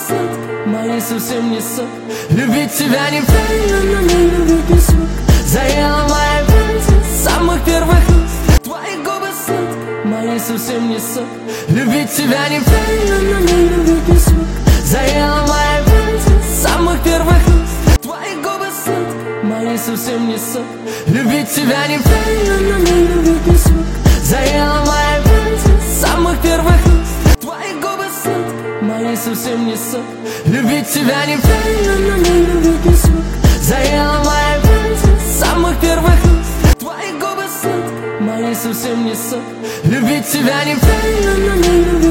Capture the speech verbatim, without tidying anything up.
сладко, мои совсем не сок. Любить тебя неправильно, но не любить не смог. Заела моя память с самых первых уст. Твои губы сладко, мои совсем не сок. Любить тебя неправильно, но не любить не смог. Заела моя память с самых первых уст. Твои губы сладко, мои совсем не сок. Любить тебя неправильно, но не любить не смог. Заела моя память с самых первых уст. Твои губы сладко, мои совсем не сок. Любить тебя неправильно, но не любить не смог. Заела моя память с самых первых уст. Твои губы сладко, мои совсем не сок. Любить тебя неправильно, но не любить.